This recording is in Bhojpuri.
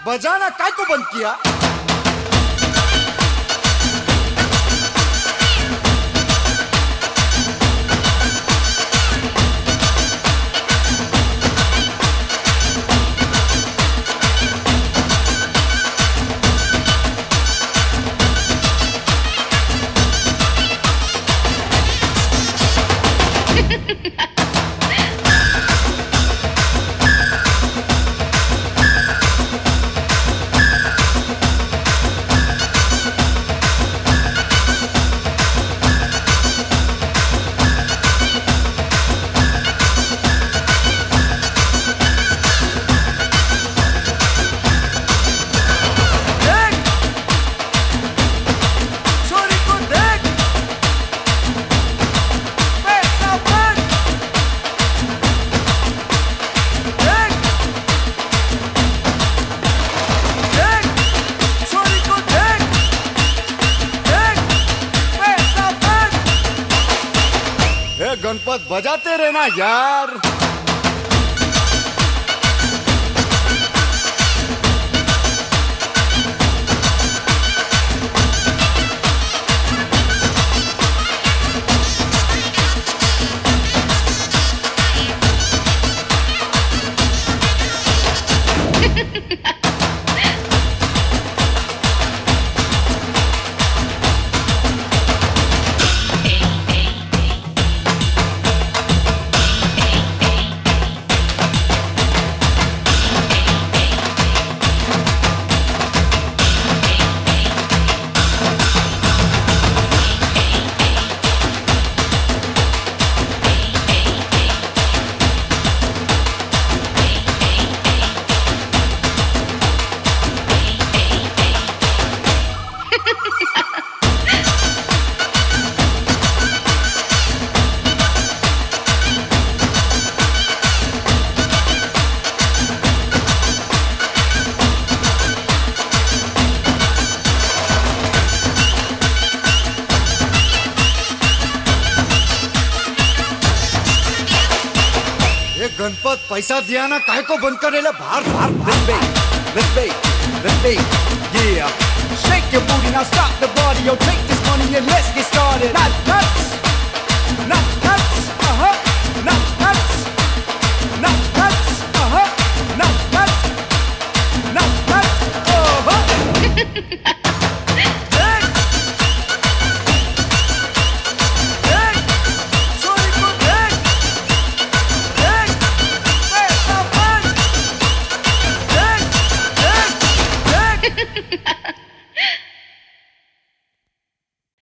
बजाना काय को बंद किया? गणपत बजाते रहना यार। गणपत पैसा दिया ना काय को बंद करेला भार भार Let's be, yeah. Shake your booty, now stop the body. Yo, take this money and let's get started. Nuts, nuts, nuts, nuts.